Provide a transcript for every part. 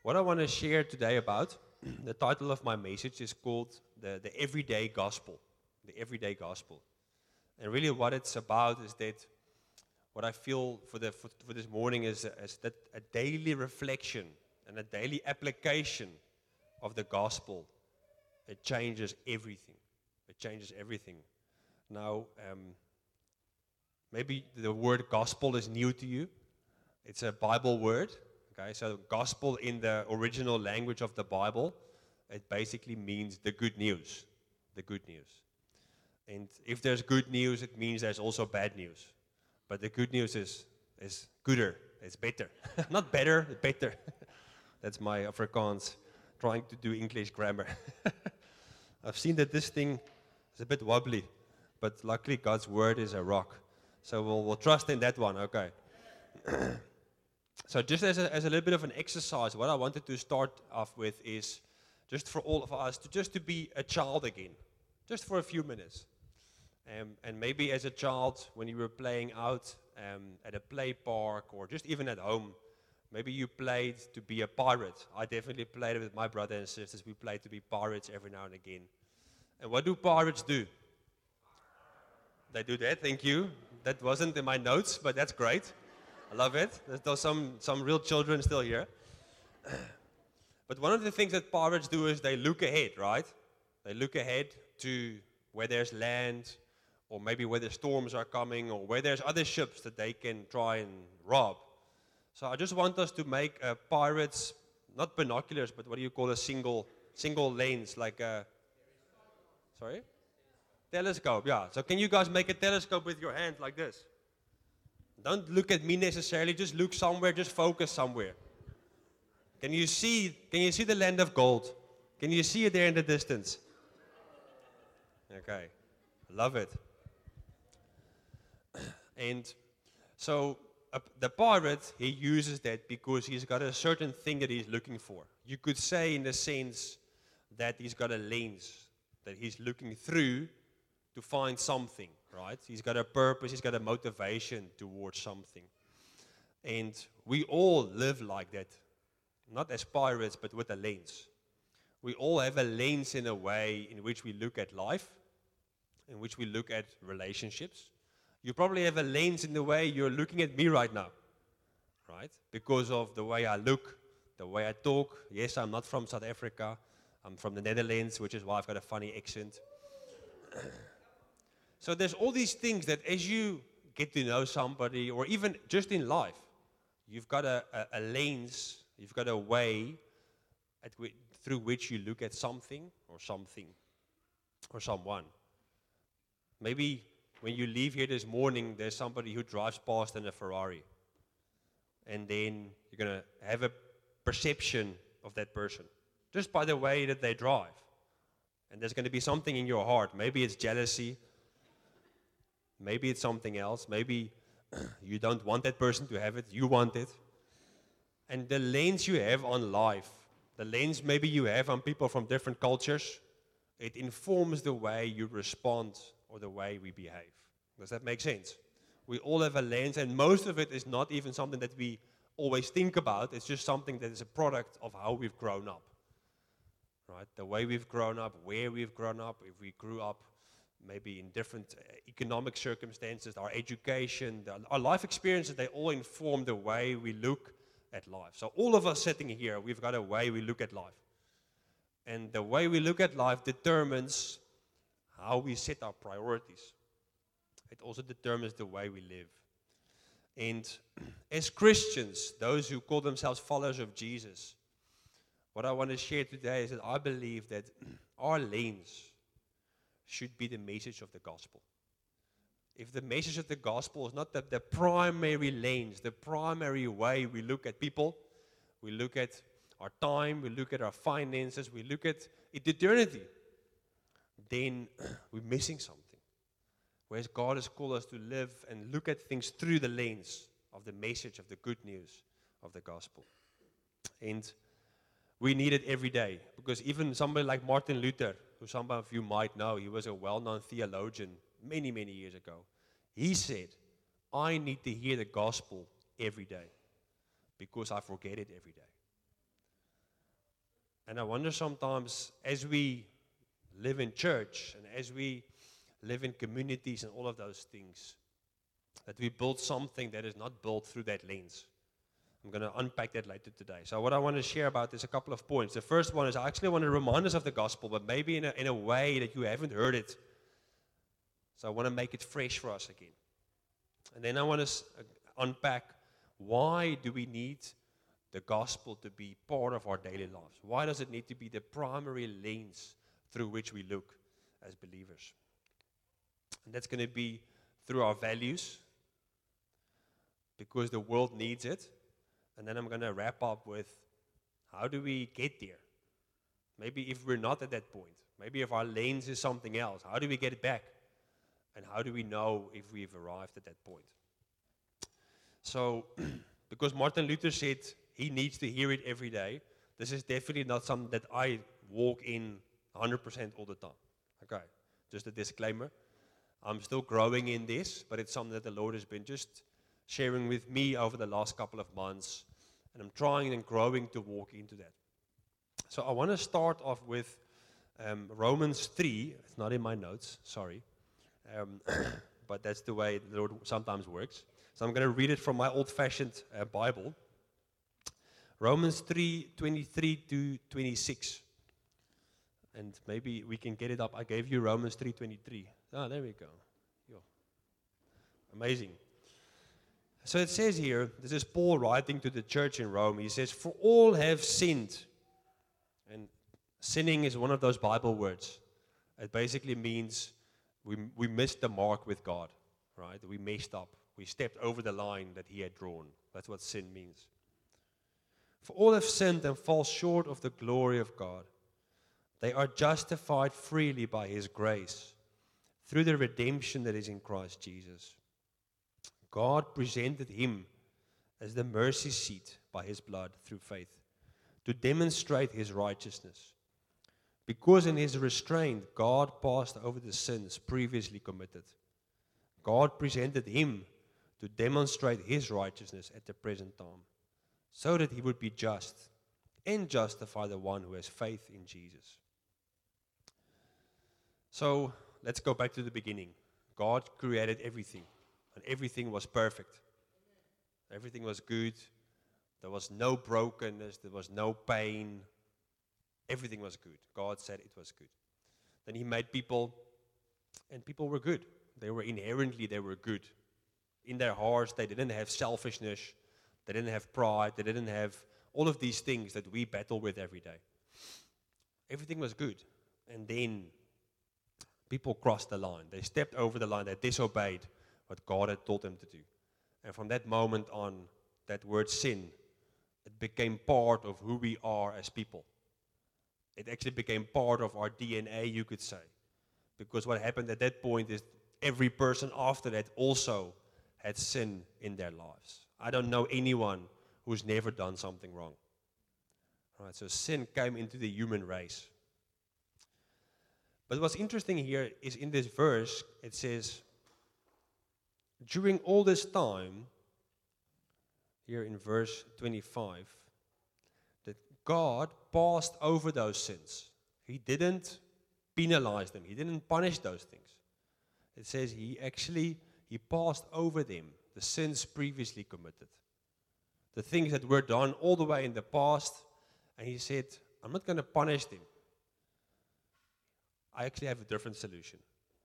What I want to share today about, the title of my message is called the Everyday Gospel. The Everyday Gospel. And really what it's about is that what I feel for this morning is that a daily reflection and a daily application of the gospel. It changes everything. It changes everything. Now, maybe the word gospel is new to you. It's a Bible word. Okay, so gospel in the original language of the Bible, it basically means the good news. The good news. And if there's good news, it means there's also bad news. But the good news is gooder. It's better. Not better, better. That's my Afrikaans trying to do English grammar. I've seen that this thing is a bit wobbly, but luckily God's word is a rock. So we'll trust in that one, okay. So just as a little bit of an exercise, what I wanted to start off with is just for all of us to be a child again, just for a few minutes. And maybe as a child, when you were playing out at a play park or just even at home, maybe you played to be a pirate. I definitely played with my brother and sisters. We played to be pirates every now and again. And what do pirates do? They do that, thank you. That wasn't in my notes, but that's great. I love it. There's some real children still here. But one of the things that pirates do is they look ahead, right? They look ahead to where there's land, or maybe where the storms are coming, or where there's other ships that they can try and rob. So I just want us to make pirates, not binoculars, but what do you call a single lens, like a, sorry? Telescope, yeah. So can you guys make a telescope with your hand like this? Don't look at me necessarily, just look somewhere, just focus somewhere. Can you see the land of gold? Can you see it there in the distance? Okay, love it. And so the pirate, he uses that because he's got a certain thing that he's looking for. You could say in the sense that he's got a lens that he's looking through to find something, right? He's got a purpose, he's got a motivation towards something. And we all live like that. Not as pirates, but with a lens. We all have a lens in a way in which we look at life, in which we look at relationships. You probably have a lens in the way you're looking at me right now, right? Because of the way I look, the way I talk. Yes, I'm not from South Africa. I'm from the Netherlands, which is why I've got a funny accent. So there's all these things that as you get to know somebody, or even just in life, you've got a lens, you've got a way through which you look at something or someone. Maybe when you leave here this morning, there's somebody who drives past in a Ferrari. And then you're going to have a perception of that person, just by the way that they drive. And there's going to be something in your heart. Maybe it's jealousy. Maybe it's something else. Maybe you don't want that person to have it. You want it. And the lens you have on life, the lens maybe you have on people from different cultures, it informs the way you respond or the way we behave. Does that make sense? We all have a lens, and most of it is not even something that we always think about. It's just something that is a product of how we've grown up. Right? The way we've grown up, where we've grown up, if we grew up maybe in different economic circumstances, our education, our life experiences, they all inform the way we look at life. So all of us sitting here, we've got a way we look at life. And the way we look at life determines how we set our priorities. It also determines the way we live. And as Christians, those who call themselves followers of Jesus, what I want to share today is that I believe that our lens should be the message of the gospel. If the message of the gospel is not the primary lens, the primary way we look at people, we look at our time, we look at our finances, we look at eternity, then we're missing something. Whereas God has called us to live and look at things through the lens of the message of the good news of the gospel. And we need it every day, because even somebody like Martin Luther, who some of you might know, he was a well-known theologian many, many years ago. He said, I need to hear the gospel every day because I forget it every day. And I wonder sometimes, as we live in church and as we live in communities and all of those things, that we build something that is not built through that lens. I'm going to unpack that later today. So what I want to share about is a couple of points. The first one is I actually want to remind us of the gospel, but maybe in a way that you haven't heard it. So I want to make it fresh for us again. And then I want to unpack, why do we need the gospel to be part of our daily lives? Why does it need to be the primary lens through which we look as believers? And that's going to be through our values, because the world needs it. And then I'm going to wrap up with, how do we get there? Maybe if we're not at that point, maybe if our lens is something else, how do we get it back? And how do we know if we've arrived at that point? So, because Martin Luther said he needs to hear it every day, this is definitely not something that I walk in 100% all the time. Okay, just a disclaimer. I'm still growing in this, but it's something that the Lord has been just sharing with me over the last couple of months, and I'm trying and growing to walk into that. So I want to start off with Romans 3. It's not in my notes, sorry. But that's the way the Lord sometimes works. So I'm going to read it from my old-fashioned Bible. Romans 3:23 to 26. And maybe we can get it up. I gave you Romans 3:23. Ah, there we go. Yo. Amazing. So it says here, this is Paul writing to the church in Rome. He says, "For all have sinned." And sinning is one of those Bible words. It basically means we missed the mark with God, right? We messed up. We stepped over the line that he had drawn. That's what sin means. "For all have sinned and fall short of the glory of God. They are justified freely by his grace, through the redemption that is in Christ Jesus. God presented him as the mercy seat by his blood through faith, to demonstrate his righteousness. Because in his restraint, God passed over the sins previously committed. God presented him to demonstrate his righteousness at the present time, so that he would be just and justify the one who has faith in Jesus." So let's go back to the beginning. God created everything, and everything was perfect. Everything was good. There was no brokenness. There was no pain. Everything was good. God said it was good. Then he made people, and people were good. They were good. In their hearts, they didn't have selfishness. They didn't have pride. They didn't have all of these things that we battle with every day. Everything was good. And then people crossed the line. They stepped over the line. They disobeyed what God had told them to do. And from that moment on, that word sin, it became part of who we are as people. It actually became part of our DNA, you could say. Because what happened at that point is every person after that also had sin in their lives. I don't know anyone who's never done something wrong. All right, so sin came into the human race. But what's interesting here is in this verse, it says, during all this time, here in verse 25, that God passed over those sins. He didn't penalize them. He didn't punish those things. It says he passed over them, the sins previously committed. The things that were done all the way in the past, and he said, I'm not going to punish them. I actually have a different solution.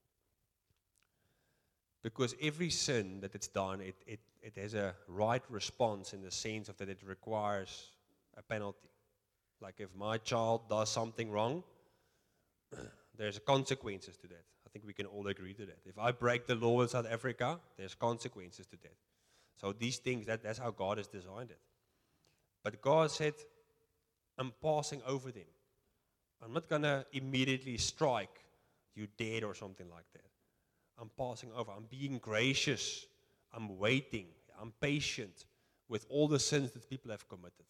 Because every sin that it's done, it has a right response in the sense of that it requires a penalty. Like if my child does something wrong, there's consequences to that. I think we can all agree to that. If I break the law in South Africa, there's consequences to that. So these things, that's how God has designed it. But God said, I'm passing over them. I'm not going to immediately strike you dead or something like that. I'm passing over. I'm being gracious. I'm waiting. I'm patient with all the sins that people have committed.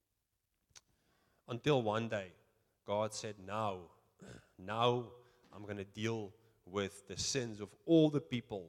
Until one day, God said, now I'm going to deal with the sins of all the people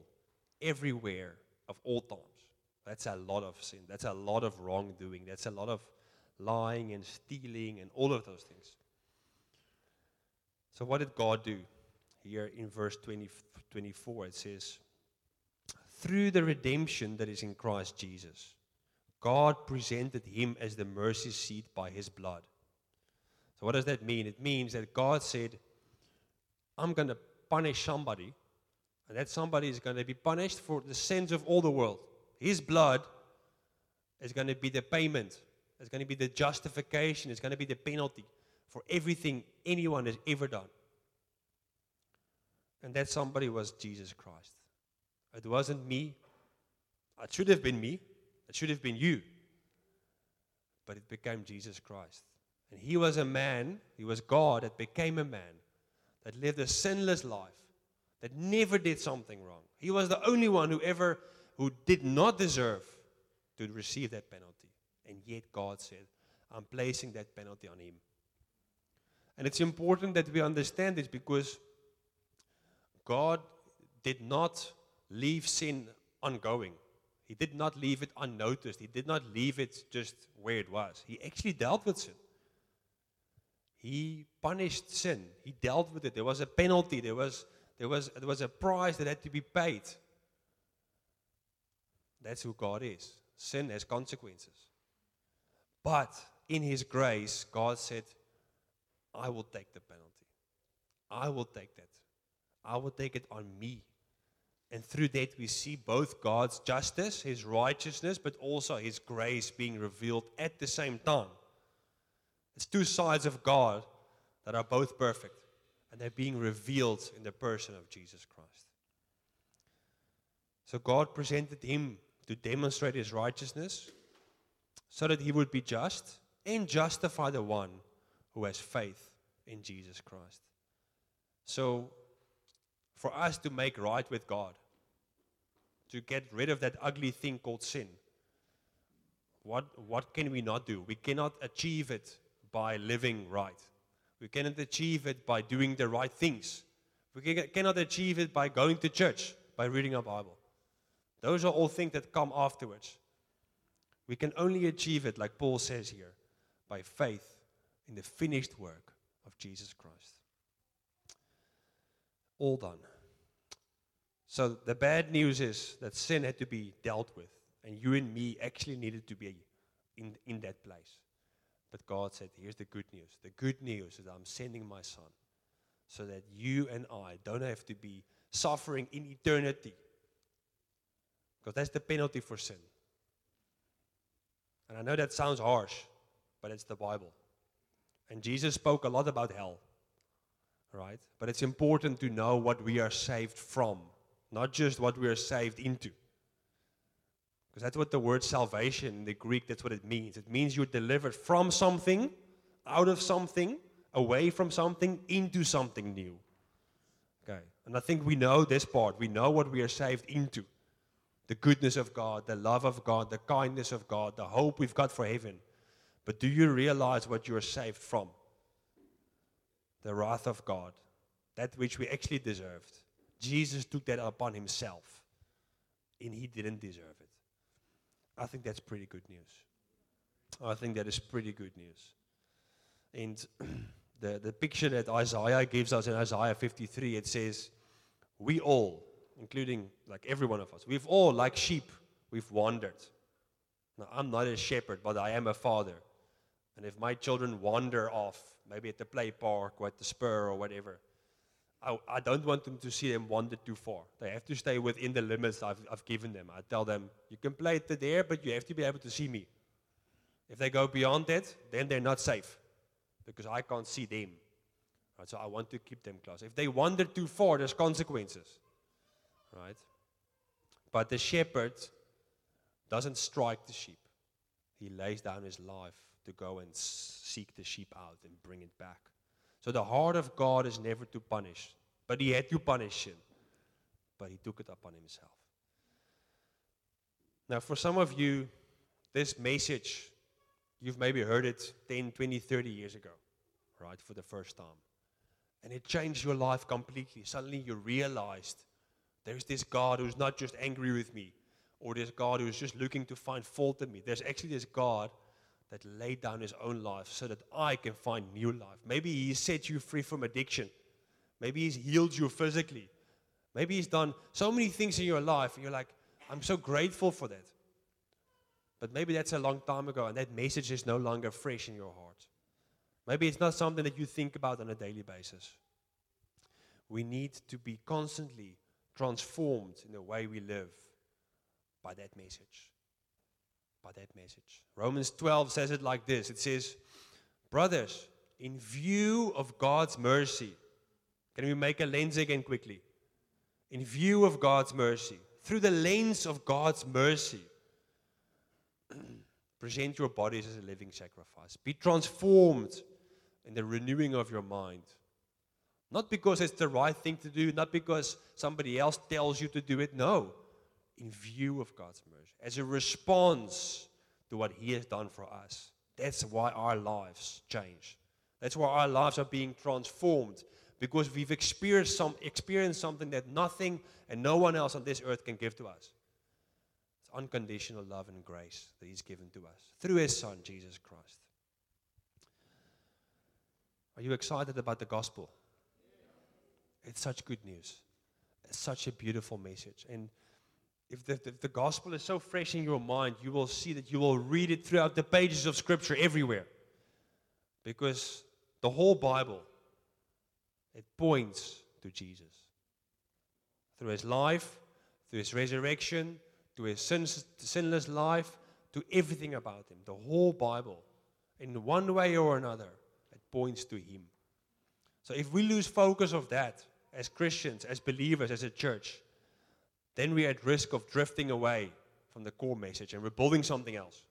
everywhere of all times. That's a lot of sin. That's a lot of wrongdoing. That's a lot of lying and stealing and all of those things. So what did God do? Here in verse 24 it says, through the redemption that is in Christ Jesus, God presented him as the mercy seat by his blood. So what does that mean? It means that God said, I'm going to punish somebody, and that somebody is going to be punished for the sins of all the world. His blood is going to be the payment. It's going to be the justification. It's going to be the penalty for everything anyone has ever done. And that somebody was Jesus Christ. It wasn't me. It should have been me. It should have been you. But it became Jesus Christ. And he was a man, he was God that became a man, that lived a sinless life, that never did something wrong. He was the only one who did not deserve to receive that penalty. And yet God said, I'm placing that penalty on him. And it's important that we understand this because God did not leave sin ongoing. He did not leave it unnoticed. He did not leave it just where it was. He actually dealt with sin. He punished sin. He dealt with it. There was a penalty. There was a price that had to be paid. That's who God is. Sin has consequences. But in his grace, God said, I will take the penalty. I will take that. I will take it on me. And through that we see both God's justice, his righteousness, but also his grace being revealed at the same time. It's two sides of God that are both perfect, and they're being revealed in the person of Jesus Christ. So God presented him to demonstrate his righteousness so that he would be just and justify the one who has faith in Jesus Christ. So for us to make right with God, to get rid of that ugly thing called sin, what can we not do? We cannot achieve it by living right. We cannot achieve it by doing the right things. We cannot achieve it by going to church, by reading our Bible. Those are all things that come afterwards. We can only achieve it, like Paul says here, by faith in the finished work of Jesus Christ. All done. So the bad news is that sin had to be dealt with, and you and me actually needed to be in that place. But God said, here's the good news. The good news is that I'm sending my son so that you and I don't have to be suffering in eternity. Because that's the penalty for sin. And I know that sounds harsh, but it's the Bible. And Jesus spoke a lot about hell, right? But it's important to know what we are saved from, not just what we are saved into. Because that's what the word salvation in the Greek, that's what it means. It means you're delivered from something, out of something, away from something, into something new. Okay, and I think we know this part. We know what we are saved into. The goodness of God, the love of God, the kindness of God, the hope we've got for heaven. But do you realize what you are saved from? The wrath of God, that which we actually deserved. Jesus took that upon himself, and he didn't deserve it. I think that's pretty good news. I think that is pretty good news. And the picture that Isaiah gives us in Isaiah 53, it says, we all, including like every one of us, we've all, like sheep, we've wandered. Now, I'm not a shepherd, but I am a father. And if my children wander off, maybe at the play park or at the spur or whatever, I don't want them to see them wander too far. They have to stay within the limits I've given them. I tell them, you can play it there, but you have to be able to see me. If they go beyond that, then they're not safe because I can't see them. Right, so I want to keep them close. If they wander too far, there's consequences. Right? But the shepherd doesn't strike the sheep. He lays down his life to go and seek the sheep out and bring it back. So the heart of God is never to punish. But he had to punish sin. But he took it upon himself. Now for some of you, this message, you've maybe heard it 10, 20, 30 years ago. Right? For the first time. And it changed your life completely. Suddenly you realized there's this God who's not just angry with me. Or this God who's just looking to find fault in me. There's actually this God that laid down his own life so that I can find new life. Maybe he set you free from addiction. Maybe he's healed you physically. Maybe he's done so many things in your life, and you're like, I'm so grateful for that. But maybe that's a long time ago, and that message is no longer fresh in your heart. Maybe it's not something that you think about on a daily basis. We need to be constantly transformed in the way we live by that message. By that message. Romans 12 says it like this. It says, brothers, in view of God's mercy, can we make a lens again quickly? In view of God's mercy, through the lens of God's mercy, present your bodies as a living sacrifice. Be transformed in the renewing of your mind. Not because it's the right thing to do, not because somebody else tells you to do it. No, in view of God's mercy, as a response to what He has done for us. That's why our lives change. That's why our lives are being transformed, because we've experienced something that nothing and no one else on this earth can give to us. It's unconditional love and grace that He's given to us through His Son, Jesus Christ. Are you excited about the gospel? It's such good news. It's such a beautiful message. And if the gospel is so fresh in your mind, you will see that you will read it throughout the pages of Scripture everywhere. Because the whole Bible, it points to Jesus. Through His life, through His resurrection, to His sinless life, to everything about Him. The whole Bible, in one way or another, it points to Him. So if we lose focus of that, as Christians, as believers, as a church, then we're at risk of drifting away from the core message and we're building something else.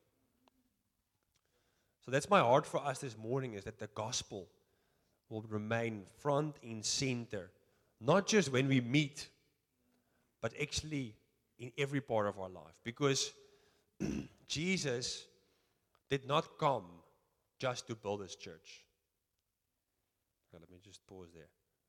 So that's my heart for us this morning, is that the gospel will remain front and center, not just when we meet, but actually in every part of our life. Because Jesus did not come just to build His church. Okay, let me just pause there.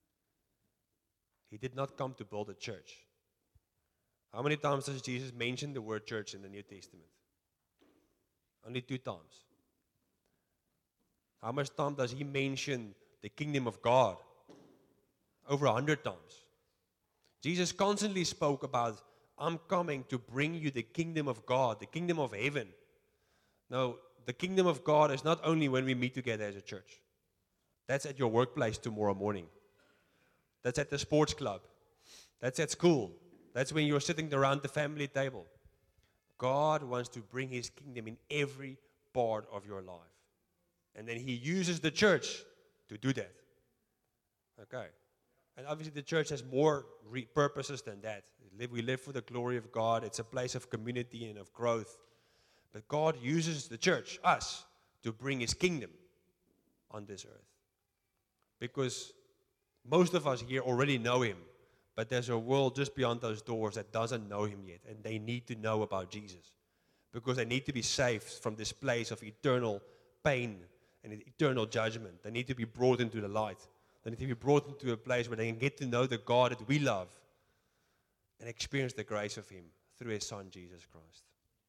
He did not come to build a church. How many times does Jesus mention the word church in the New Testament? Only 2 times. How much time does He mention the kingdom of God? Over 100 times. Jesus constantly spoke about, I'm coming to bring you the kingdom of God, the kingdom of heaven. Now, the kingdom of God is not only when we meet together as a church. That's at your workplace tomorrow morning. That's at the sports club. That's at school. That's when you're sitting around the family table. God wants to bring His kingdom in every part of your life. And then He uses the church to do that. Okay. And obviously the church has more purposes than that. We live for the glory of God. It's a place of community and of growth. But God uses the church, us, to bring His kingdom on this earth. Because most of us here already know Him, but there's a world just beyond those doors that doesn't know Him yet, and they need to know about Jesus, because they need to be saved from this place of eternal pain and eternal judgment. They need to be brought into the light. They need to be brought into a place where they can get to know the God that we love and experience the grace of Him through His Son, Jesus Christ.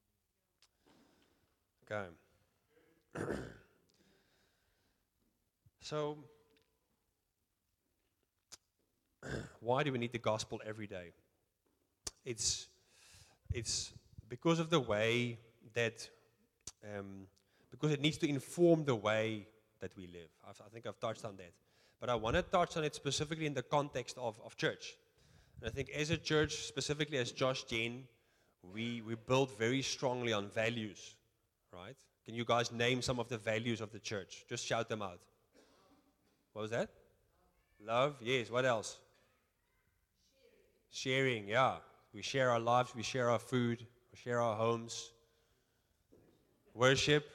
Okay. So, why do we need the gospel every day? It's because of the way that, because it needs to inform the way that we live. I think I've touched on that. But I want to touch on it specifically in the context of church. And I think as a church, specifically as Josh Gen, we build very strongly on values, right? Can you guys name some of the values of the church? Just shout them out. What was that? Love, yes. What else? Sharing, yeah. We share our lives, we share our food, we share our homes. Worship,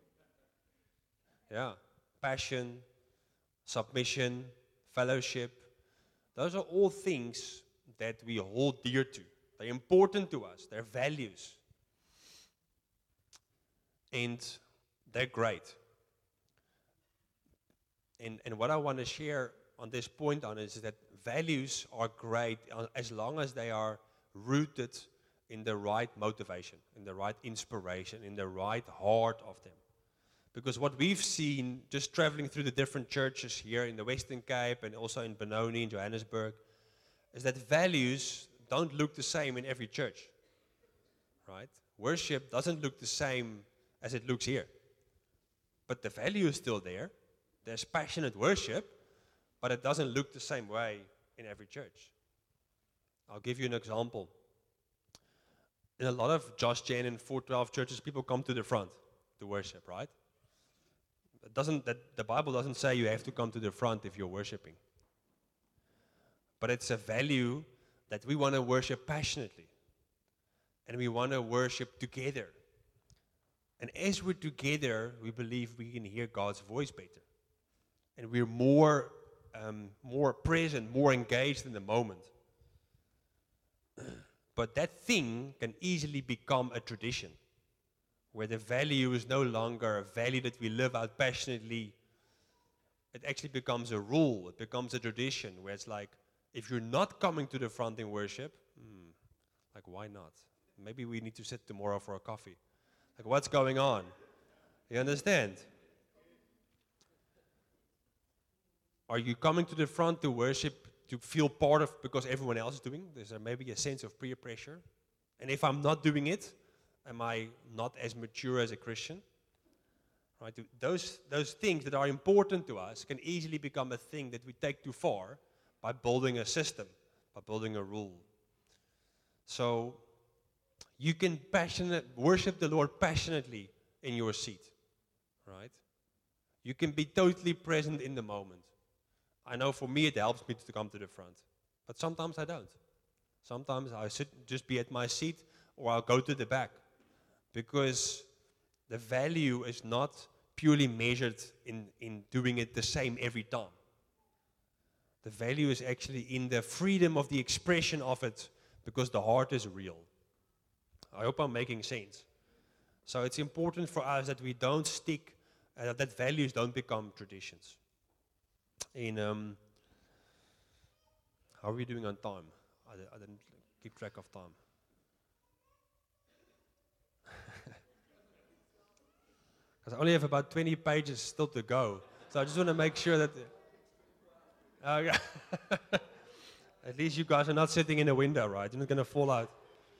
yeah. Passion, submission, fellowship. Those are all things that we hold dear to. They're important to us. They're values. And they're great. And what I want to share on this point on is that values are great as long as they are rooted in the right motivation, in the right inspiration, in the right heart of them. Because what we've seen just traveling through the different churches here in the Western Cape and also in Benoni, in Johannesburg, is that values don't look the same in every church, right? Worship doesn't look the same as it looks here. But the value is still there. There's passionate worship, but it doesn't look the same way in every church. I'll give you an example. In a lot of Josh Jen and 412 churches, people come to the front to worship, right? The Bible doesn't say you have to come to the front if you're worshiping. But it's a value that we want to worship passionately. And we want to worship together. And as we're together, we believe we can hear God's voice better. And we're more present, more engaged in the moment. But that thing can easily become a tradition, where the value is no longer a value that we live out passionately. It actually becomes a rule. It becomes a tradition, where it's like, if you're not coming to the front in worship, like, why not? Maybe we need to sit tomorrow for a coffee. Like, what's going on? You understand? Are you coming to the front to worship, to feel part of because everyone else is doing? There's maybe a sense of peer pressure. And if I'm not doing it, am I not as mature as a Christian? Right? Those things that are important to us can easily become a thing that we take too far by building a system, by building a rule. So you can worship the Lord passionately in your seat, right? You can be totally present in the moment. I know for me it helps me to come to the front, but sometimes I don't. Sometimes I just be at my seat, or I'll go to the back, because the value is not purely measured in doing it the same every time. The value is actually in the freedom of the expression of it, because the heart is real. I hope I'm making sense. So it's important for us that we don't stick, that values don't become traditions. How are we doing on time? I didn't keep track of time. Because I only have about 20 pages still to go. So I just want to make sure that... At least you guys are not sitting in a window, right? You're not going to fall out.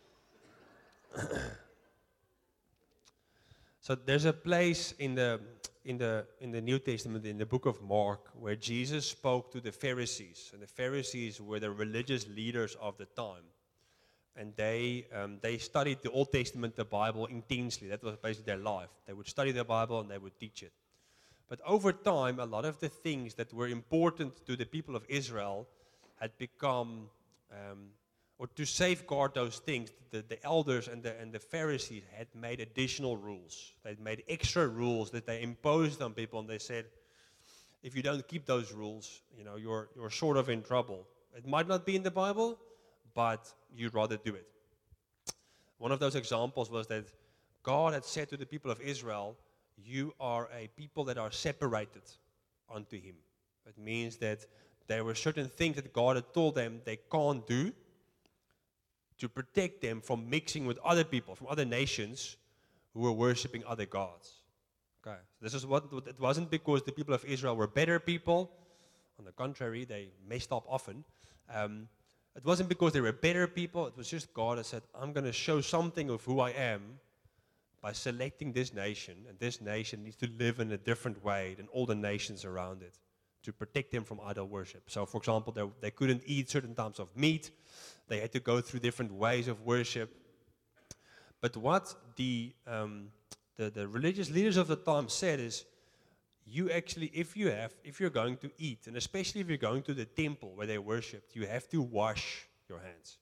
So there's a place in the New Testament, in the book of Mark, where Jesus spoke to the Pharisees, and the Pharisees were the religious leaders of the time, and they studied the Old Testament, the Bible, intensely. That was basically their life. They would study the Bible and they would teach it. But over time, a lot of the things that were important to the people of Israel had become, or to safeguard those things, the elders and the Pharisees had made additional rules. They'd made extra rules that they imposed on people, and they said, if you don't keep those rules, you're sort of in trouble. It might not be in the Bible, but you'd rather do it. One of those examples was that God had said to the people of Israel, you are a people that are separated unto Him. It means that there were certain things that God had told them they can't do to protect them from mixing with other people, from other nations who were worshiping other gods. Okay, so this is what it wasn't because the people of Israel were better people. On the contrary, they messed up often. It wasn't because they were better people. It was just God that said, I'm going to show something of who I am by selecting this nation, and this nation needs to live in a different way than all the nations around it to protect them from idol worship. So, for example, they couldn't eat certain types of meat. They had to go through different ways of worship. But what the religious leaders of the time said is, you actually, if you're going to eat, and especially if you're going to the temple where they worshipped, you have to wash your hands.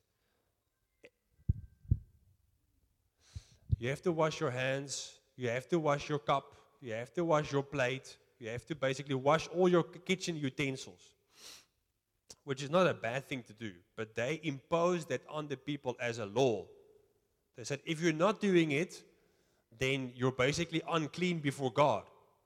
You have to wash your hands, you have to wash your cup, you have to wash your plate, you have to basically wash all your kitchen utensils, which is not a bad thing to do, but they imposed that on the people as a law. They said, if you're not doing it, then you're basically unclean before God.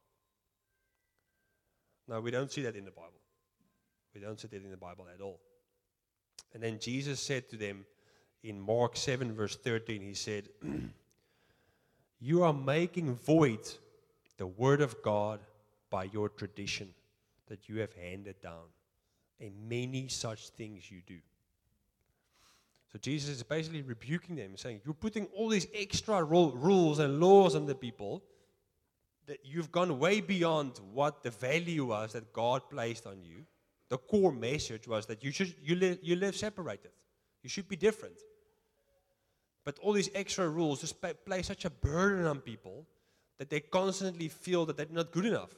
Now, we don't see that in the Bible. We don't see that in the Bible at all. And then Jesus said to them in Mark 7, verse 13, He said, you are making void the word of God by your tradition that you have handed down, and many such things you do. So Jesus is basically rebuking them, saying, you're putting all these extra rules and laws on the people, that you've gone way beyond what the value was that God placed on you. The core message was that you live separated. You should be different. But all these extra rules just place such a burden on people that they constantly feel that they're not good enough.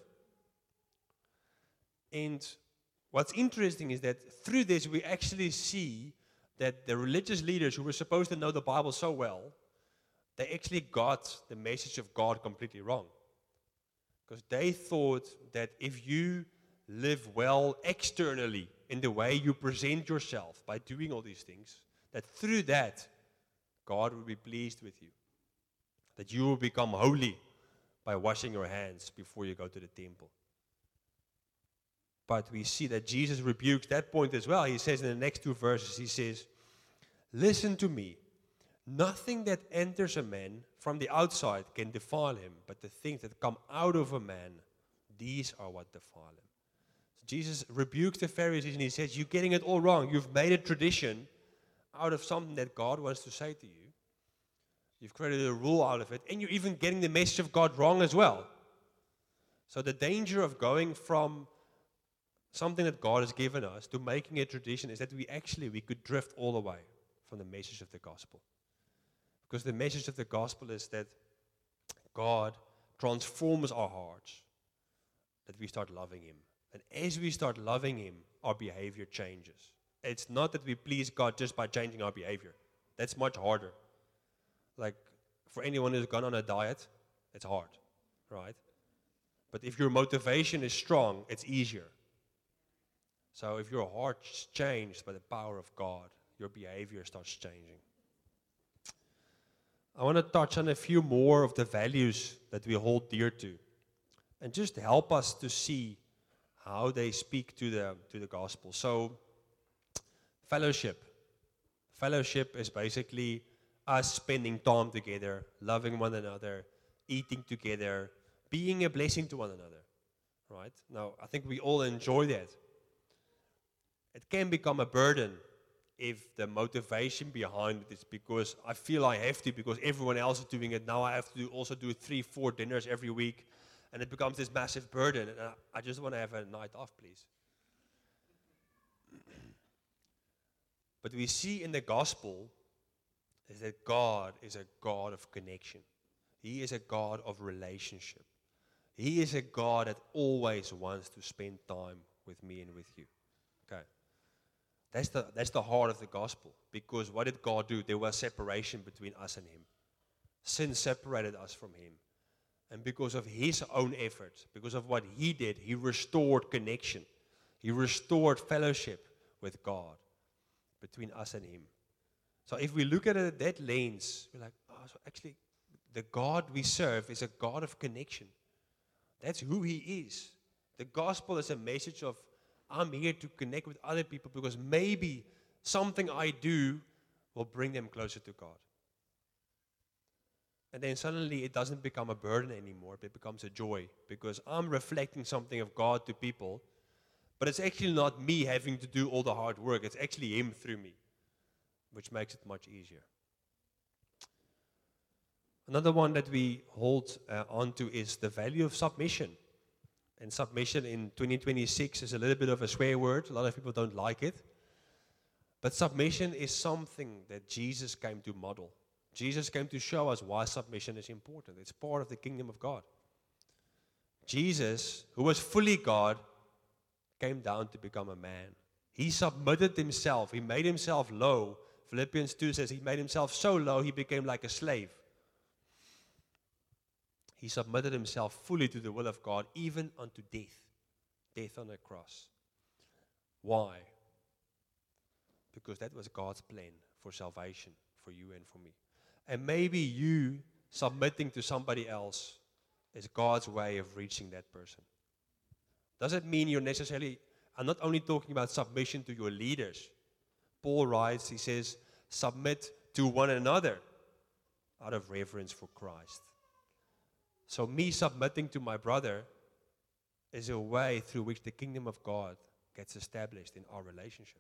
And what's interesting is that through this we actually see that the religious leaders who were supposed to know the Bible so well, they actually got the message of God completely wrong. Because they thought that if you live well externally in the way you present yourself by doing all these things, that through that, God will be pleased with you. That you will become holy by washing your hands before you go to the temple. But we see that Jesus rebukes that point as well. He says in the next two verses, he says, listen to me. Nothing that enters a man from the outside can defile him, but the things that come out of a man, these are what defile him. So Jesus rebukes the Pharisees and he says, you're getting it all wrong. You've made a tradition out of something that God wants to say to you. You've created a rule out of it, and you're even getting the message of God wrong as well. So the danger of going from something that God has given us to making a tradition is that we could drift all away from the message of the gospel. Because the message of the gospel is that God transforms our hearts, that we start loving Him. And as we start loving Him, our behavior changes. It's not that we please God just by changing our behavior. That's much harder. Like, for anyone who's gone on a diet, it's hard, right? But if your motivation is strong, it's easier. So if your heart's changed by the power of God, your behavior starts changing. I want to touch on a few more of the values that we hold dear to, and just help us to see how they speak to the gospel. So, fellowship. Fellowship is basically us spending time together, loving one another, eating together, being a blessing to one another. Right? Now, I think we all enjoy that. It can become a burden if the motivation behind it is because I feel I have to, because everyone else is doing it. Now I have to also do 3-4 dinners every week, and it becomes this massive burden. And I just want to have a night off, please. But we see in the gospel is that God is a God of connection. He is a God of relationship. He is a God that always wants to spend time with me and with you. Okay. That's the heart of the gospel. Because what did God do? There was separation between us and Him. Sin separated us from Him. And because of His own efforts, because of what He did, He restored connection. He restored fellowship with God between us and Him. So if we look at it at that lens, we're like, oh, so actually the God we serve is a God of connection. That's who He is. The gospel is a message of, I'm here to connect with other people because maybe something I do will bring them closer to God. And then suddenly it doesn't become a burden anymore, but it becomes a joy because I'm reflecting something of God to people, but it's actually not me having to do all the hard work. It's actually Him through me, which makes it much easier. Another one that we hold on to is the value of submission. And submission in 2026 is a little bit of a swear word. A lot of people don't like it. But submission is something that Jesus came to model. Jesus came to show us why submission is important. It's part of the kingdom of God. Jesus, who was fully God, came down to become a man. He submitted Himself. He made Himself low. Philippians 2 says He made Himself so low, He became like a slave. He submitted Himself fully to the will of God, even unto death on a cross. Why? Because that was God's plan for salvation, for you and for me. And maybe you submitting to somebody else is God's way of reaching that person. Doesn't mean you're necessarily, I'm not only talking about submission to your leaders. Paul writes, he says, submit to one another out of reverence for Christ. So me submitting to my brother is a way through which the kingdom of God gets established in our relationship.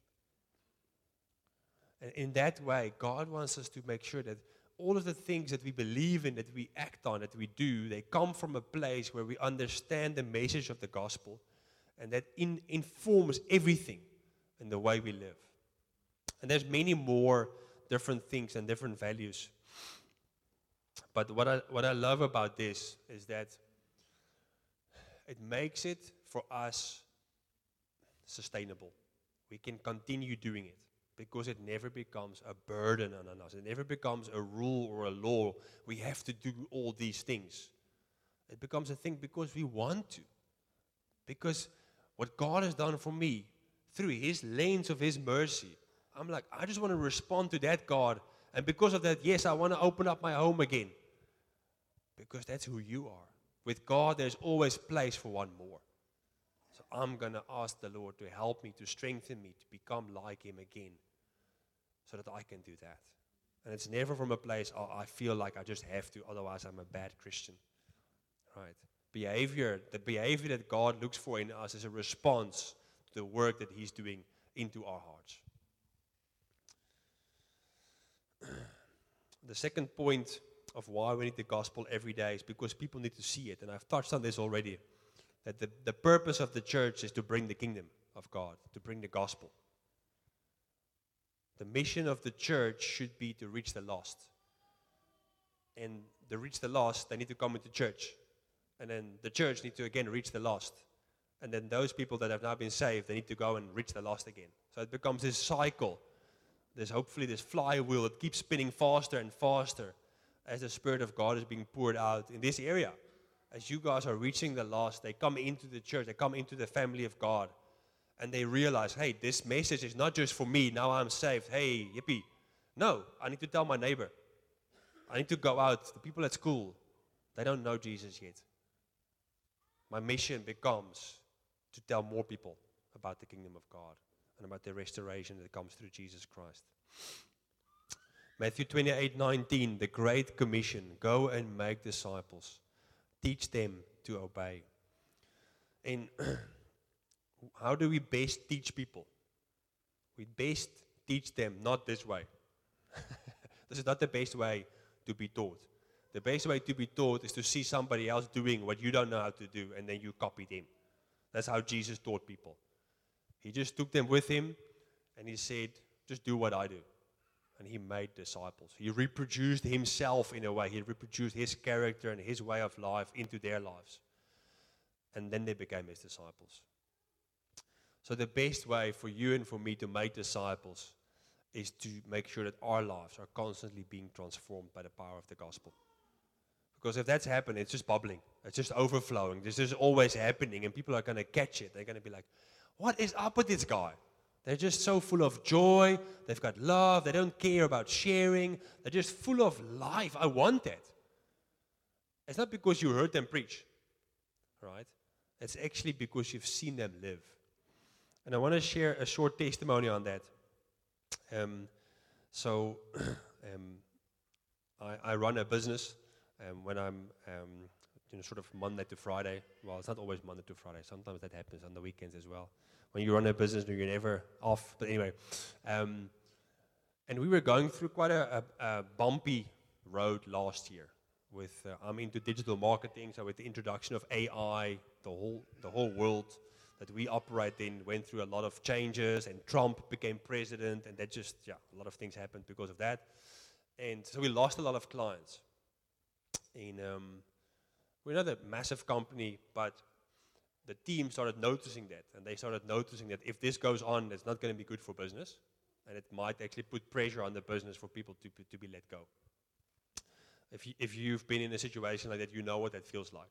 And in that way, God wants us to make sure that all of the things that we believe in, that we act on, that we do, they come from a place where we understand the message of the gospel, and that informs everything in the way we live. And there's many more different things and different values. But what I love about this is that it makes it for us sustainable. We can continue doing it because it never becomes a burden on us. It never becomes a rule or a law. We have to do all these things. It becomes a thing because we want to. Because what God has done for me through His lens of His mercy, I'm like, I just want to respond to that, God. And because of that, yes, I want to open up my home again. Because that's who you are. With God, there's always place for one more. So I'm going to ask the Lord to help me, to strengthen me, to become like Him again, so that I can do that. And it's never from a place, oh, I feel like I just have to, otherwise I'm a bad Christian. Right? The behavior that God looks for in us is a response to the work that He's doing into our hearts. The second point of why we need the gospel every day is because people need to see it. And I've touched on this already, that the purpose of the church is to bring the kingdom of God, to bring the gospel. The mission of the church should be to reach the lost. And to reach the lost, they need to come into church. And then the church need to again reach the lost. And then those people that have now been saved, they need to go and reach the lost again. So it becomes this cycle. There's hopefully this flywheel that keeps spinning faster and faster as the Spirit of God is being poured out in this area. As you guys are reaching the lost, they come into the church, they come into the family of God, and they realize, hey, this message is not just for me, now I'm saved, hey, yippee. No, I need to tell my neighbor. I need to go out, the people at school, they don't know Jesus yet. My mission becomes to tell more people about the kingdom of God and about the restoration that comes through Jesus Christ. Matthew 28:19, the Great Commission, go and make disciples. Teach them to obey. And how do we best teach people? We best teach them not this way. This is not the best way to be taught. The best way to be taught is to see somebody else doing what you don't know how to do, and then you copy them. That's how Jesus taught people. He just took them with Him, and He said, just do what I do. And He made disciples. He reproduced Himself in a way. He reproduced His character and His way of life into their lives. And then they became His disciples. So the best way for you and for me to make disciples is to make sure that our lives are constantly being transformed by the power of the gospel. Because if that's happening, it's just bubbling. It's just overflowing. This is always happening, and people are going to catch it. They're going to be like, what is up with this guy? They're just so full of joy. They've got love. They don't care about sharing. They're just full of life. I want that. It's not because you heard them preach, right? It's actually because you've seen them live. And I want to share a short testimony on that. I run a business when I'm sort of Monday to Friday. Well, it's not always Monday to Friday. Sometimes that happens on the weekends as well. When you run a business, you're never off. But anyway, and we were going through quite a bumpy road last year. I'm into digital marketing, so with the introduction of AI, the whole world that we operate in went through a lot of changes, and Trump became president, and that a lot of things happened because of that. And so we lost a lot of clients. And we're not a massive company, but the team started noticing that, and they started noticing that if this goes on, it's not going to be good for business, and it might actually put pressure on the business for people to be let go. If you've been in a situation like that, you know what that feels like.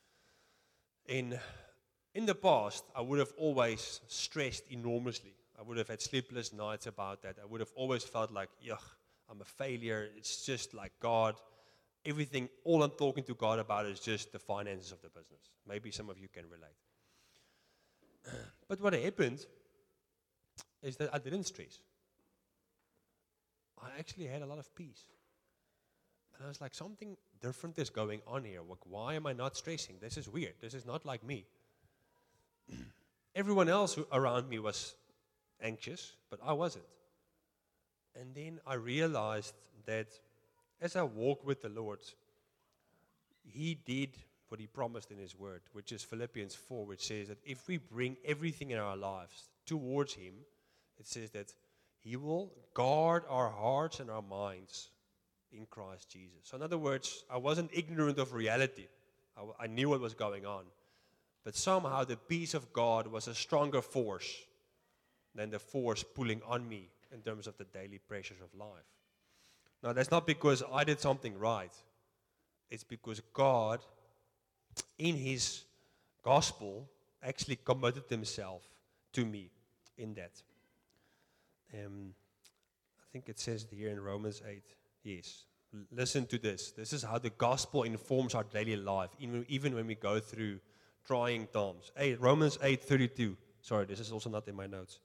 In the past, I would have always stressed enormously. I would have had sleepless nights about that. I would have always felt like, yuck, I'm a failure. It's just like God. Everything, all I'm talking to God about is just the finances of the business. Maybe some of you can relate. But what happened is that I didn't stress. I actually had a lot of peace. And I was like, something different is going on here? Why am I not stressing? This is weird. This is not like me. Everyone else around me was anxious, but I wasn't. And then I realized that as I walk with the Lord, He did what He promised in His word, which is Philippians 4, which says that if we bring everything in our lives towards Him, it says that He will guard our hearts and our minds in Christ Jesus. So in other words, I wasn't ignorant of reality. I knew what was going on. But somehow the peace of God was a stronger force than the force pulling on me in terms of the daily pressures of life. Now, that's not because I did something right. It's because God, in His gospel, actually committed Himself to me in that. I think it says here in Romans 8, yes. Listen to this. This is how the gospel informs our daily life, even when we go through trying times. Romans 8:32. Sorry, this is also not in my notes.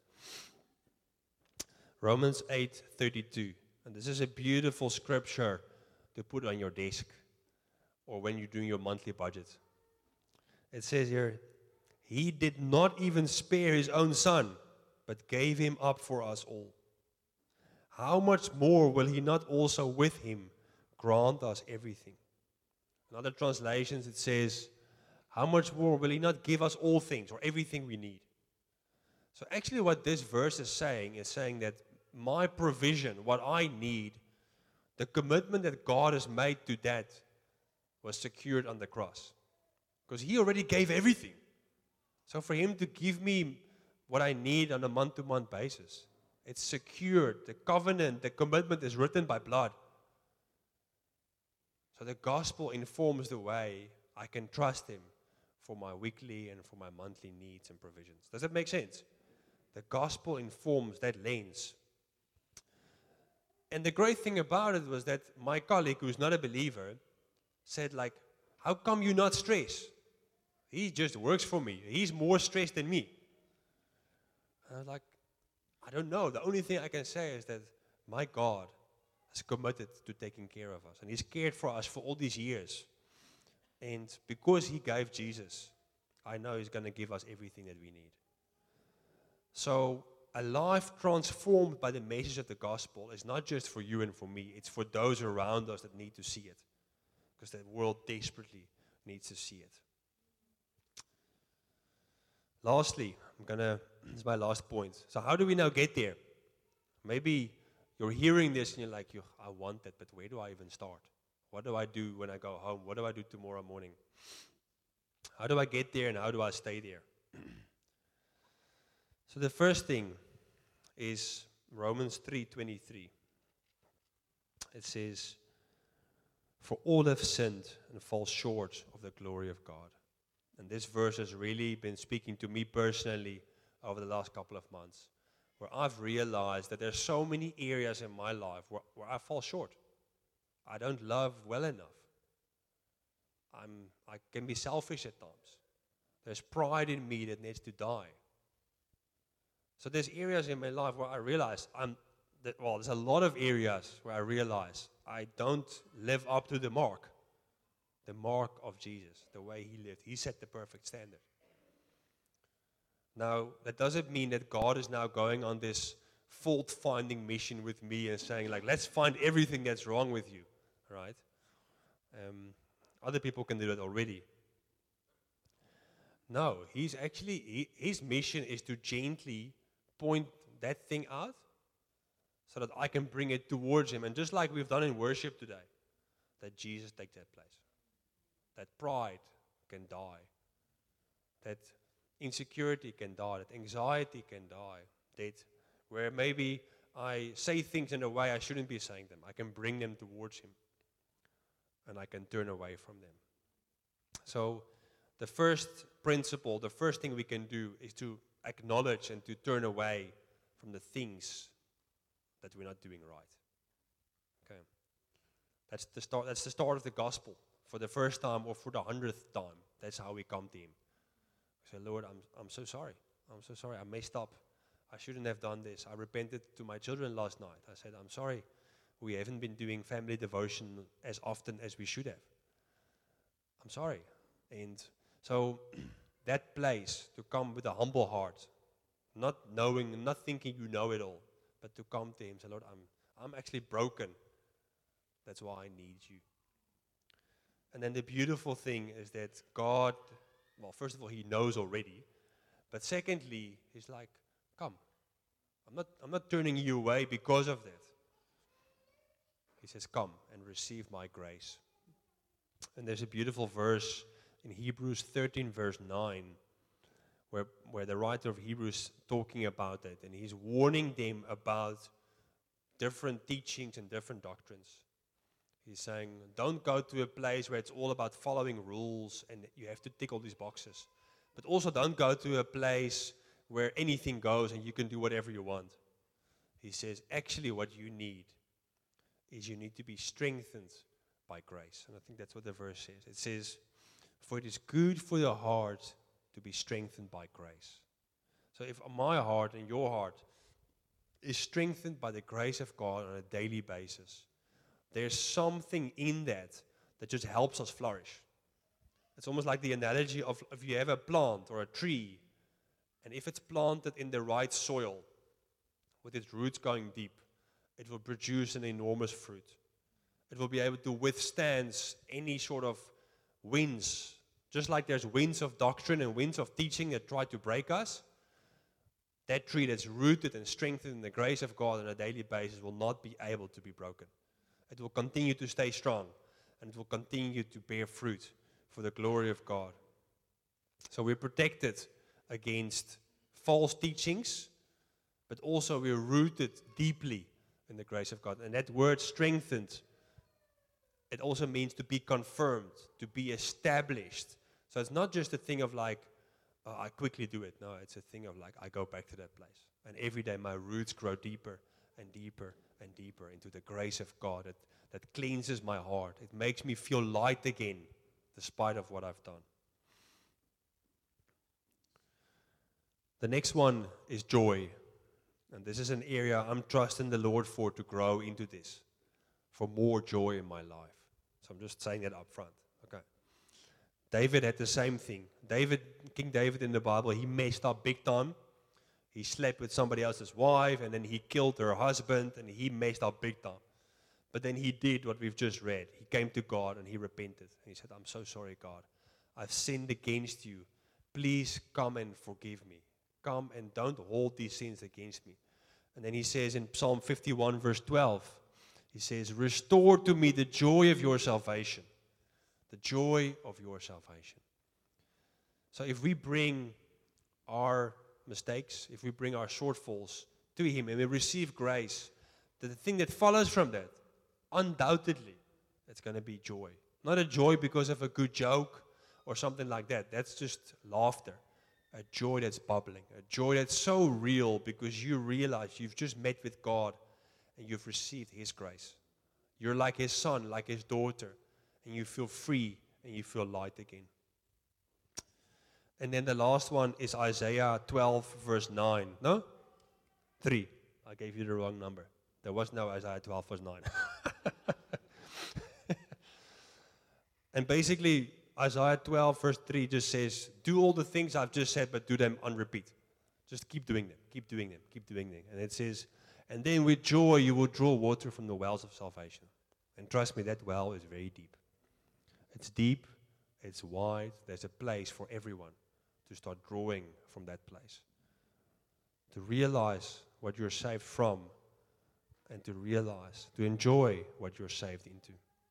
Romans 8:32. And this is a beautiful scripture to put on your desk or when you're doing your monthly budget. It says here, He did not even spare His own Son, but gave Him up for us all. How much more will He not also with Him grant us everything? In other translations it says, how much more will He not give us all things or everything we need? So actually what this verse is saying that my provision, what I need, the commitment that God has made to that was secured on the cross. Because He already gave everything. So for Him to give me what I need on a month-to-month basis, it's secured. The covenant, the commitment is written by blood. So the gospel informs the way I can trust Him for my weekly and for my monthly needs and provisions. Does that make sense? The gospel informs that lens. And the great thing about it was that my colleague, who's not a believer, said like, how come you not stressed? He just works for me. He's more stressed than me. And I was like, I don't know. The only thing I can say is that my God is committed to taking care of us. And He's cared for us for all these years. And because He gave Jesus, I know He's going to give us everything that we need. So a life transformed by the message of the gospel is not just for you and for me. It's for those around us that need to see it. Because the world desperately needs to see it. Lastly, this is my last point. So how do we now get there? Maybe you're hearing this and you're like, I want that, but where do I even start? What do I do when I go home? What do I do tomorrow morning? How do I get there and how do I stay there? So the first thing is Romans 3:23. It says, for all have sinned and fall short of the glory of God. And this verse has really been speaking to me personally over the last couple of months, where I've realized that there's so many areas in my life where I fall short. I don't love well enough. I can be selfish at times. There's pride in me that needs to die. So there's areas in my life where I realize there's a lot of areas where I realize I don't live up to the mark of Jesus, the way He lived. He set the perfect standard. Now, that doesn't mean that God is now going on this fault-finding mission with me and saying, like, let's find everything that's wrong with you, right? Other people can do that already. No, his mission is to gently point that thing out so that I can bring it towards Him. And just like we've done in worship today, that Jesus take that place. That pride can die. That insecurity can die. That anxiety can die. That where maybe I say things in a way I shouldn't be saying them, I can bring them towards Him. And I can turn away from them. So the first principle, the first thing we can do is to acknowledge and to turn away from the things that we're not doing right. Okay. That's the start. That's the start of the gospel. For the first time or for the 100th time, that's how we come to Him. We say, Lord, I'm so sorry. I'm so sorry. I messed up. I shouldn't have done this. I repented to my children last night. I said, I'm sorry. we haven't been doing family devotion as often as we should have. I'm sorry. And so that place to come with a humble heart, not knowing, not thinking you know it all, but to come to Him, say, Lord, I'm actually broken. That's why I need you. And then the beautiful thing is that God, well, first of all, He knows already. But secondly, He's like, come. I'm not turning you away because of that. He says, come and receive my grace. And there's a beautiful verse in Hebrews 13, verse 9, where the writer of Hebrews talking about it, and he's warning them about different teachings and different doctrines. He's saying, don't go to a place where it's all about following rules and you have to tick all these boxes. But also don't go to a place where anything goes and you can do whatever you want. He says, actually what you need is you need to be strengthened by grace. And I think that's what the verse says. It says, for it is good for the heart to be strengthened by grace. So if my heart and your heart is strengthened by the grace of God on a daily basis, there's something in that just helps us flourish. It's almost like the analogy of if you have a plant or a tree, and if it's planted in the right soil, with its roots going deep, it will produce an enormous fruit. It will be able to withstand any sort of winds. Just like there's winds of doctrine and winds of teaching that try to break us, that tree that's rooted and strengthened in the grace of God on a daily basis will not be able to be broken. It will continue to stay strong, and it will continue to bear fruit for the glory of God. So we're protected against false teachings, but also we're rooted deeply in the grace of God. And that word strengthened, it also means to be confirmed, to be established. So it's not just a thing of like, oh, I quickly do it. No, it's a thing of like, I go back to that place. And every day my roots grow deeper and deeper and deeper into the grace of God that cleanses my heart. It makes me feel light again, despite of what I've done. The next one is joy. And this is an area I'm trusting the Lord for to grow into this, for more joy in my life. So I'm just saying that up front. Okay. David had the same thing. King David in the Bible, he messed up big time. He slept with somebody else's wife, and then he killed her husband, and he messed up big time. But then he did what we've just read. He came to God, and he repented. And he said, I'm so sorry, God. I've sinned against you. Please come and forgive me. Come and don't hold these sins against me. And then he says in Psalm 51, verse 12, he says, restore to me the joy of your salvation. The joy of your salvation. So if we bring our mistakes, if we bring our shortfalls to Him and we receive grace, the thing that follows from that, undoubtedly, it's going to be joy. Not a joy because of a good joke or something like that. That's just laughter. A joy that's bubbling. A joy that's so real because you realize you've just met with God and you've received His grace. You're like His son, like His daughter, and you feel free and you feel light again. And then the last one is Isaiah 12, verse 9. No? 3. I gave you the wrong number. There was no Isaiah 12, verse 9. And basically, Isaiah 12, verse 3 just says, do all the things I've just said, but do them on repeat. Just keep doing them, keep doing them, keep doing them. And it says, and then with joy you will draw water from the wells of salvation. And trust me, that well is very deep. It's deep, it's wide, there's a place for everyone to start drawing from that place. To realize what you're saved from, and to realize, to enjoy what you're saved into.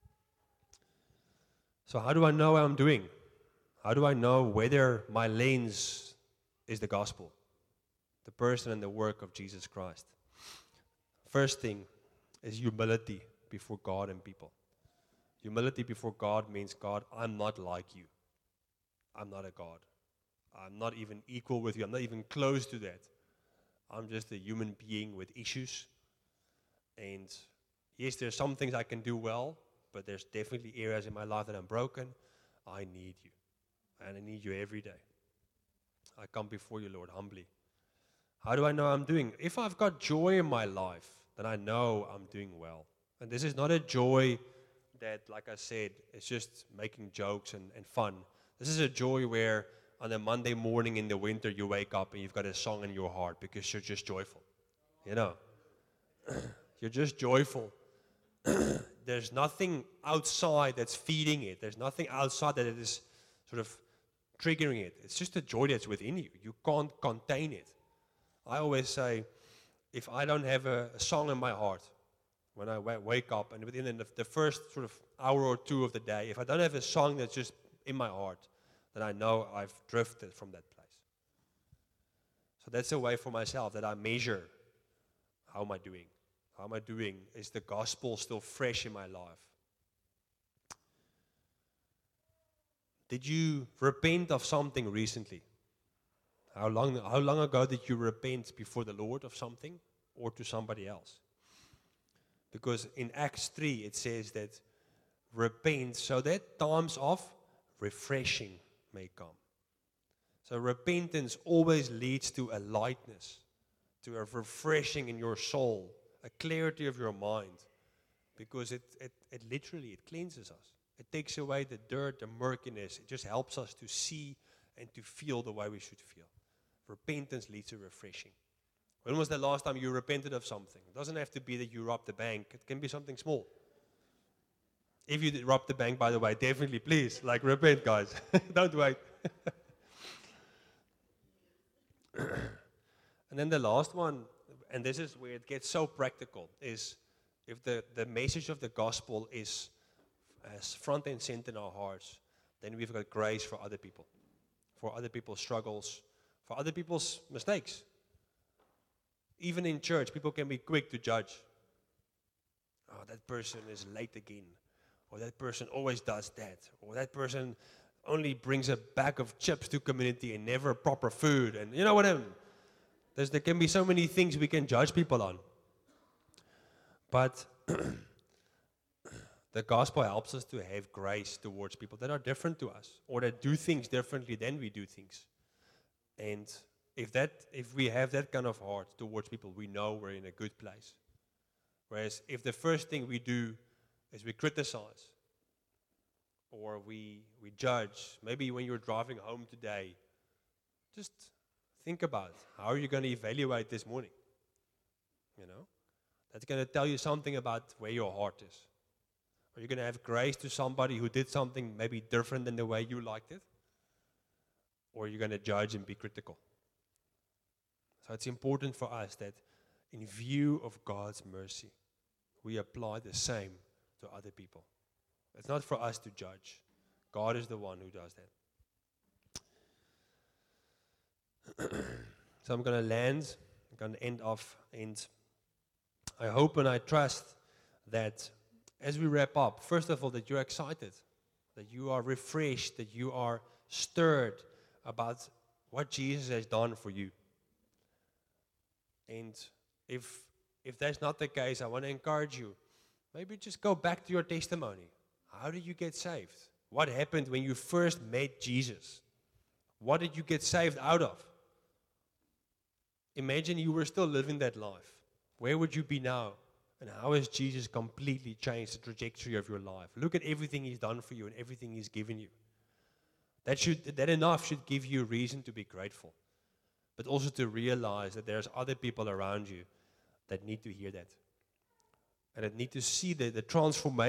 So how do I know how I'm doing? How do I know whether my lens is the gospel, the person and the work of Jesus Christ? First thing is humility before God and people. Humility before God means, God, I'm not like you. I'm not a God. I'm not even equal with you. I'm not even close to that. I'm just a human being with issues. And yes, there's some things I can do well, but there's definitely areas in my life that I'm broken. I need you. And I need you every day. I come before you, Lord, humbly. How do I know I'm doing? If I've got joy in my life, then I know I'm doing well. And this is not a joy that, like I said, it's just making jokes and fun. This is a joy where on a Monday morning in the winter you wake up and you've got a song in your heart because you're just joyful. You know, you're just joyful. There's nothing outside that's feeding it. There's nothing outside that it is sort of triggering it. It's just a joy that's within you. You can't contain it. I always say, if I don't have a song in my heart, when I wake up and within the first sort of hour or two of the day, if I don't have a song that's just in my heart, then I know I've drifted from that place. So that's a way for myself that I measure, how am I doing? How am I doing? Is the gospel still fresh in my life? Did you repent of something recently? How long ago did you repent before the Lord of something or to somebody else? Because in Acts 3 it says that repent so that times of refreshing may come. So repentance always leads to a lightness, to a refreshing in your soul, a clarity of your mind, because it literally cleanses us. It takes away the dirt, the murkiness. It just helps us to see and to feel the way we should feel. Repentance leads to refreshing. When was the last time you repented of something? It doesn't have to be that you robbed the bank. It can be something small. If you did rob the bank, by the way, definitely, please, repent, guys. Don't wait. And then the last one, and this is where it gets so practical, is if the message of the gospel is as front and center in our hearts, then we've got grace for other people, for other people's struggles, for other people's mistakes. Even in church, people can be quick to judge. Oh, that person is late again. Or that person always does that. Or that person only brings a bag of chips to community and never proper food. And you know what I mean? There can be so many things we can judge people on. But the gospel helps us to have grace towards people that are different to us or that do things differently than we do things. And if we have that kind of heart towards people, we know we're in a good place. Whereas if the first thing we do is we criticize or we judge, maybe when you're driving home today, just think about how are you going to evaluate this morning? You know, that's going to tell you something about where your heart is. Are you going to have grace to somebody who did something maybe different than the way you liked it? Or are you going to judge and be critical? So it's important for us that in view of God's mercy, we apply the same to other people. It's not for us to judge. God is the one who does that. So I'm going to end off, and I hope and I trust that as we wrap up, first of all, that you're excited, that you are refreshed, that you are stirred about what Jesus has done for you. And if that's not the case, I want to encourage you, maybe just go back to your testimony. How did you get saved? What happened when you first met Jesus? What did you get saved out of? Imagine you were still living that life. Where would you be now? And how has Jesus completely changed the trajectory of your life? Look at everything He's done for you and everything He's given you. That enough should give you a reason to be grateful. But also to realize that there's other people around you that need to hear that. And that need to see the transformation